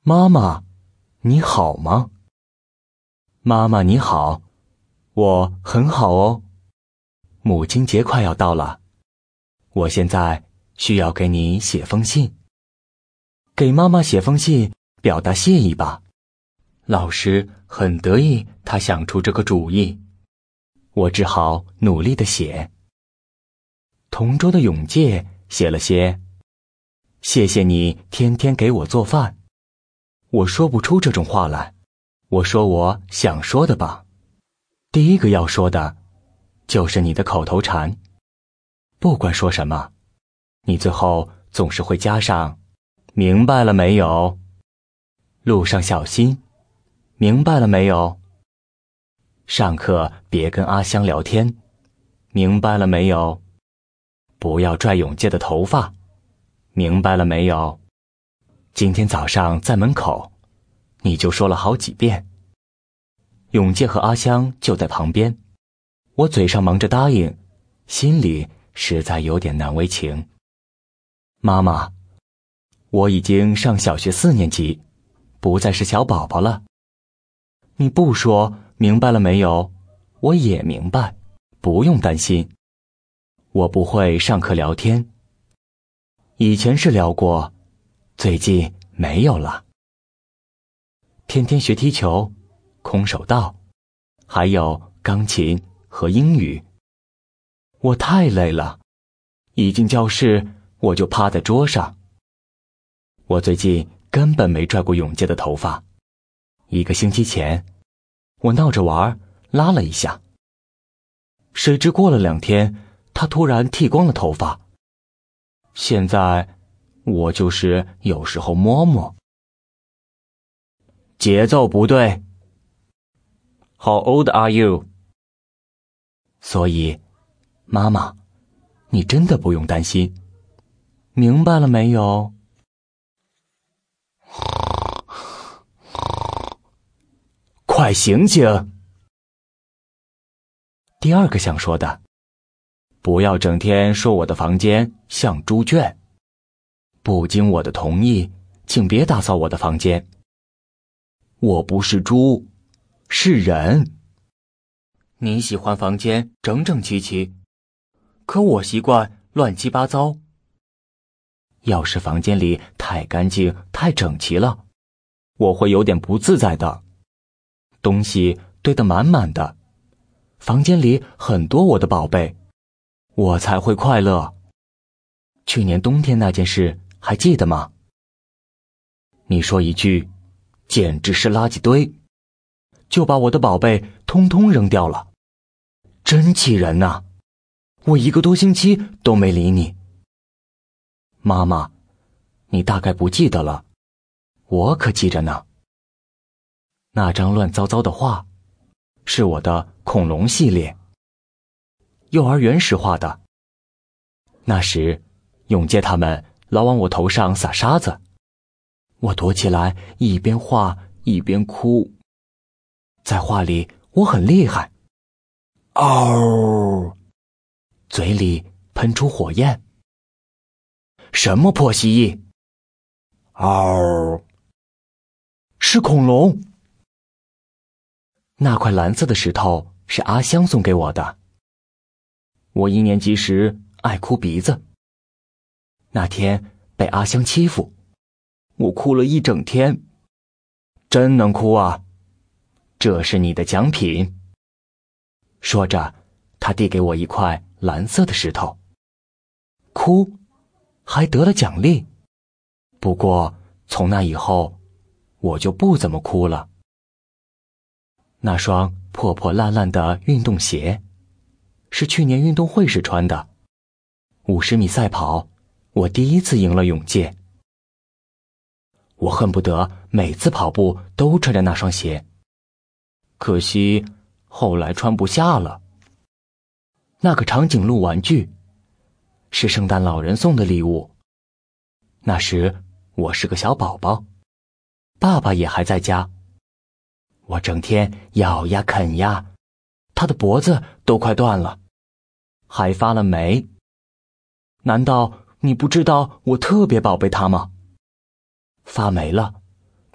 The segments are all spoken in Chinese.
妈妈，你好吗？妈妈你好，我很好哦。母亲节快要到了，我现在需要给你写封信。给妈妈写封信，表达谢意吧。老师很得意，他想出这个主意。我只好努力地写。同桌的永介写了些：谢谢你天天给我做饭。我说不出这种话来，我说我想说的吧。第一个要说的，就是你的口头禅。不管说什么，你最后总是会加上明白了没有？路上小心，明白了没有？上课别跟阿香聊天，明白了没有？不要拽永介的头发，明白了没有？今天早上在门口，你就说了好几遍。永介和阿香就在旁边，我嘴上忙着答应，心里实在有点难为情。妈妈，我已经上小学4年级，不再是小宝宝了。你不说明白了没有？我也明白，不用担心。我不会上课聊天，以前是聊过，最近没有了。天天学踢球、空手道，还有钢琴和英语。我太累了，一进教室我就趴在桌上。我最近根本没拽过永介的头发。1个星期前，我闹着玩拉了一下，谁知过了2天，他突然剃光了头发。现在我就是有时候摸摸。节奏不对。How old are you？ 所以，妈妈，你真的不用担心，明白了没有？快醒醒！第二个想说的，不要整天说我的房间像猪圈。不经我的同意，请别打扫我的房间。我不是猪，是人。你喜欢房间整整齐齐，可我习惯乱七八糟。要是房间里太干净、太整齐了，我会有点不自在的。东西堆得满满的，房间里很多我的宝贝，我才会快乐。去年冬天那件事还记得吗？你说一句简直是垃圾堆，就把我的宝贝通通扔掉了，真气人呐！我1个多星期都没理你。妈妈，你大概不记得了，我可记着呢。那张乱糟糟的画，是我的恐龙系列，幼儿园时画的。那时，永介他们老往我头上撒沙子，我躲起来，一边画一边哭。在画里，我很厉害，嗷，嘴里喷出火焰。什么破蜥蜴？嗷，是恐龙。那块蓝色的石头是阿香送给我的。我1年级时爱哭鼻子，那天被阿香欺负，我哭了1整天。真能哭啊！这是你的奖品。说着，他递给我一块蓝色的石头。哭，还得了奖励。不过从那以后，我就不怎么哭了。那双破破烂烂的运动鞋，是去年运动会时穿的。50米赛跑，我第1次赢了永介。我恨不得每次跑步都穿着那双鞋，可惜后来穿不下了。那个长颈鹿玩具，是圣诞老人送的礼物。那时我是个小宝宝，爸爸也还在家。我整天咬呀啃呀，他的脖子都快断了，还发了霉。难道你不知道我特别宝贝他吗？发霉了，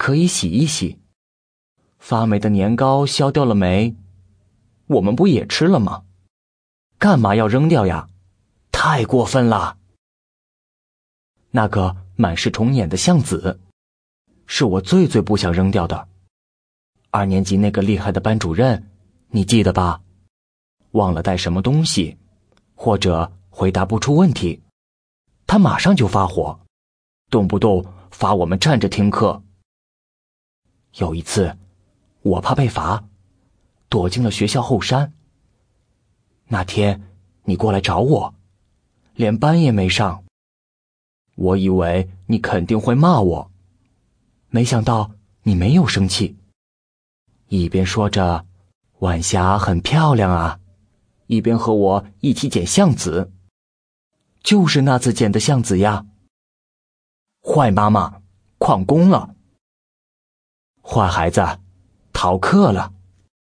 可以洗一洗。发霉的年糕削掉了没？我们不也吃了吗？干嘛要扔掉呀？太过分了！那个满是虫眼的橡子，是我最不想扔掉的。2年级那个厉害的班主任，你记得吧？忘了带什么东西，或者回答不出问题，他马上就发火，动不动罚我们站着听课。有一次，我怕被罚，躲进了学校后山。那天你过来找我，连班也没上。我以为你肯定会骂我，没想到你没有生气，一边说着晚霞很漂亮啊，一边和我一起捡橡子。就是那次捡的橡子呀。坏妈妈，旷工了。坏孩子，逃课了。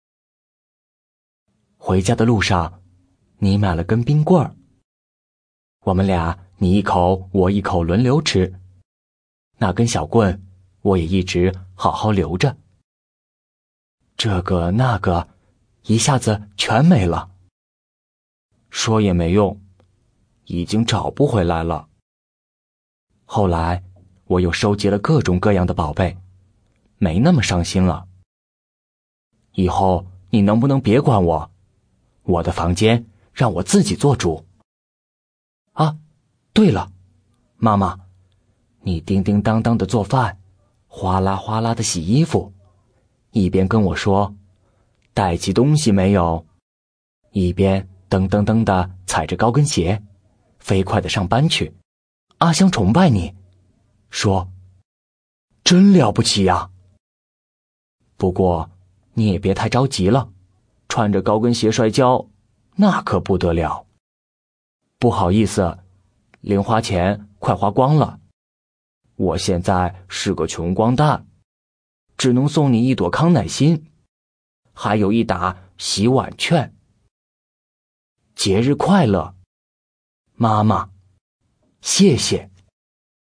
回家的路上，你买了根冰棍儿，我们俩你一口我一口轮流吃。那根小棍我也一直好好留着。这个那个一下子全没了。说也没用，已经找不回来了。后来我又收集了各种各样的宝贝，没那么伤心了。以后你能不能别管我？我的房间让我自己做主。啊，对了，妈妈，你叮叮当当的做饭，哗啦哗啦的洗衣服，一边跟我说带齐东西没有，一边噔噔噔的踩着高跟鞋飞快的上班去。阿香崇拜你，说真了不起呀。不过你也别太着急了，穿着高跟鞋摔跤，那可不得了。不好意思，零花钱快花光了，我现在是个穷光蛋，只能送你一朵康乃馨，还有一打洗碗券。节日快乐，妈妈，谢谢。